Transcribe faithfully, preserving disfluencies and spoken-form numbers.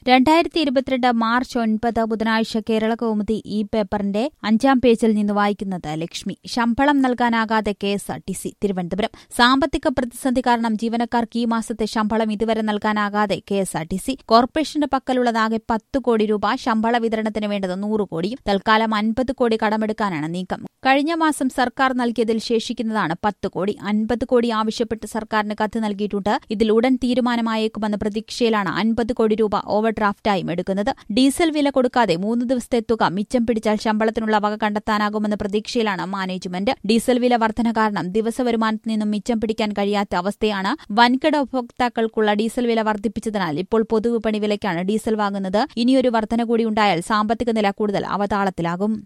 രണ്ടായിരത്തി ഇരുപത്തിരണ്ട് മാർച്ച് ഒൻപത് ബുധനാഴ്ച കേരള കൗമുദി ഈ പേപ്പറിന്റെ അഞ്ചാം പേജിൽ നിന്ന് വായിക്കുന്നത് ലക്ഷ്മി. ശമ്പളം നൽകാനാകാതെ K S R T C Thiruvananthapuram. സാമ്പത്തിക പ്രതിസന്ധി കാരണം ജീവനക്കാർക്ക് ഈ മാസത്തെ ശമ്പളം ഇതുവരെ നൽകാനാകാതെ K S R T C. കോർപ്പറേഷന്റെ പക്കലുള്ളതാകെ പത്ത് കോടി രൂപ, ശമ്പള വിതരണത്തിന് വേണ്ടത് നൂറ് കോടിയും. തൽക്കാലം അൻപത് കോടി കടമെടുക്കാനാണ് നീക്കം. കഴിഞ്ഞ മാസം സർക്കാർ നൽകിയതിൽ ശേഷിക്കുന്നതാണ് പത്ത് കോടി. അൻപത് കോടി ആവശ്യപ്പെട്ട് സർക്കാരിന് കത്ത് നൽകിയിട്ടുണ്ട്. ഇതിൽ ഉടൻ തീരുമാനമായേക്കുമെന്ന പ്രതീക്ഷയിലാണ് അൻപത് കോടി രൂപ ഓവർ ഡ്രാഫ്റ്റായും എടുക്കുന്നത്. ഡീസൽ വില കൊടുക്കാതെ മൂന്ന് ദിവസത്തെ തുക മിച്ചം പിടിച്ചാൽ ശമ്പളത്തിനുള്ള വക കണ്ടെത്താനാകുമെന്ന പ്രതീക്ഷയിലാണ് മാനേജ്മെന്റ്. ഡീസൽ വില വർധന കാരണം ദിവസവരുമാനത്തിൽ നിന്നും മിച്ചം പിടിക്കാൻ കഴിയാത്ത അവസ്ഥയാണ്. വൻകിട ഉപഭോക്താക്കൾക്കുള്ള ഡീസൽ വില വർദ്ധിപ്പിച്ചതിനാൽ ഇപ്പോൾ പൊതുവിപണി വിലയ്ക്കാണ് ഡീസൽ വാങ്ങുന്നത്. ഇനിയൊരു വർധന കൂടി ഉണ്ടായാൽ സാമ്പത്തിക നില കൂടുതൽ അവതാളത്തിലാകും.